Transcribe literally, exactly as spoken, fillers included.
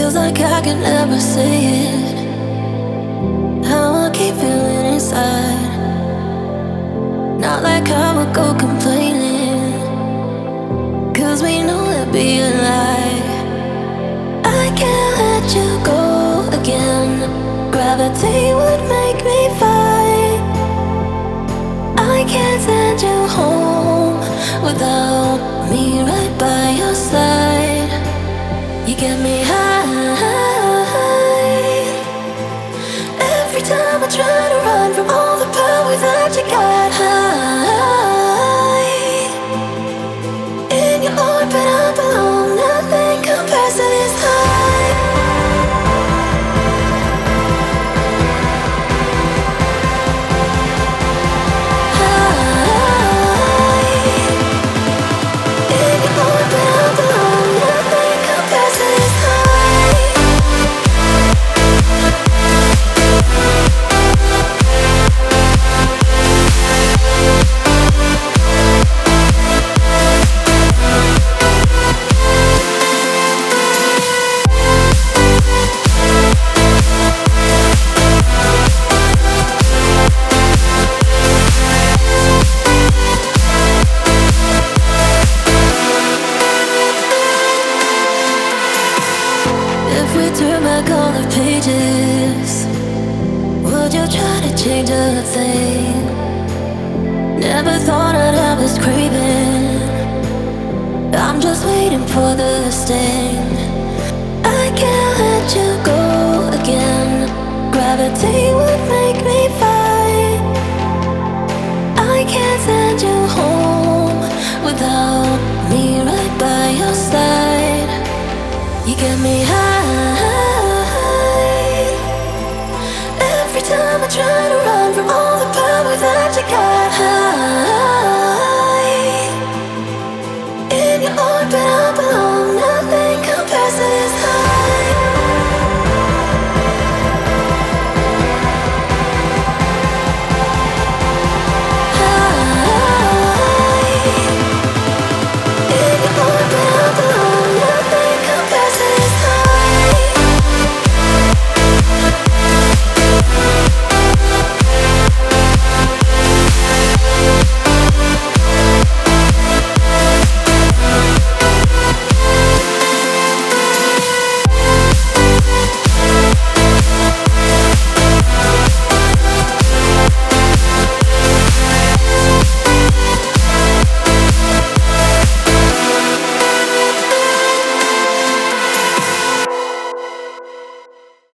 like I can never say it. How I keep feeling inside. Not like I would go complaining, cause we know it'd be a lie. I can't let you go again. Gravity would make me fight. I can't send you home without me right by your side. You get me high. Every time I try to run from all the power that you got. High in your orbit, I belong. Nothing compares to this high. Turn back all the pages. Would you try to change a thing? Never thought I'd have this craving. I'm just waiting for the sting. I can't let you go again. Gravity would make me fight. I can't send you home without me right by your side. You get me high.